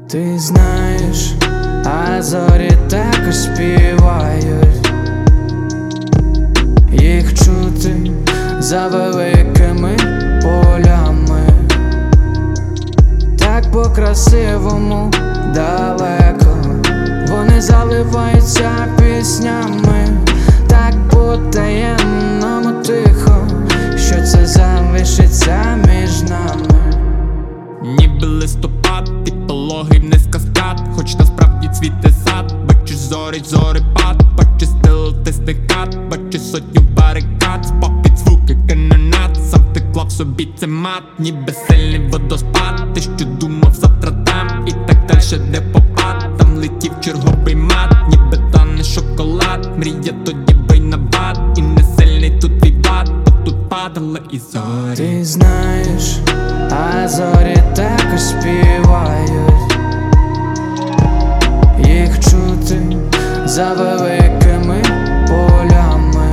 Ти знаєш, а зорі також співають, їх чути за великими полями, так по-красивому далеко, вони заливаються піснями, так по-таємному тихо, що це залишиться між нами. Ніби листопад, і пологий вниз каскад, хоч насправді цвіте сад. Бачиш зорепад, бачиш стилистий кат, бачиш сотню барикад, попід звуки канонат. Сам ти клав собі це мат, ніби сильний водоспад. Ти що думав завтра там, і так дальше де попад. Там летів черговий мат, ніби тане шоколад. Мрія тоді бий на бат, і не сильний тут твій бат, бо тут падали і зорі. Ти знаєш, а зорі також співають, їх чути за великими полями,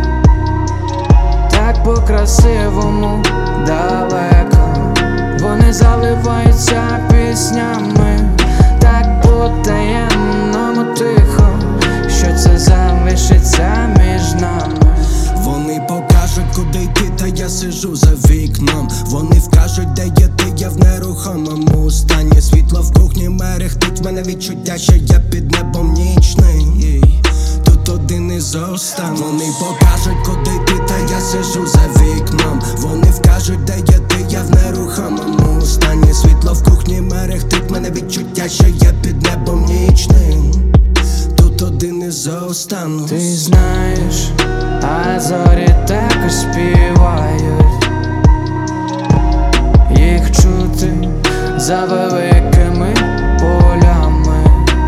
так по-красивому далеко, вони заливаються піснями, так по-таємному тихо, що це залишиться між нами. Вони покажуть, куди йти, та я сижу за вікном. Вони вкажуть, де є ти, я в нерухомому стані. Світло в кухні мерехтить, в мене відчуття, що я під небом нічний. Тут один із останніх. Вони покажуть, куди йти, та я сижу за вікном. Вони вкажуть, де є ти, я в нерухомому стані. Світло в кухні мерехтить, в мене відчуття, що я під небом нічний. Тут один із останніх. Ти знаєш, а зорі також співають, їх чути за великими полями,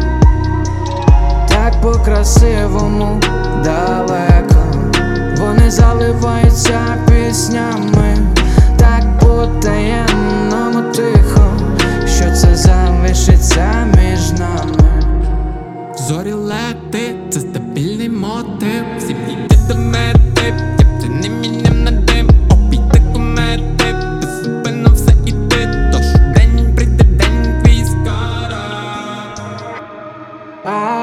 так по-красивому далеко, вони заливаються піснями, так по-таємному тихо, що це залишиться між нами. Зорі лети, це стабільний мотив. Всі йде до мети, я б це не міняв на дим. Обійти комети, безупинно все іде. Тож день прийде, день твій скоро.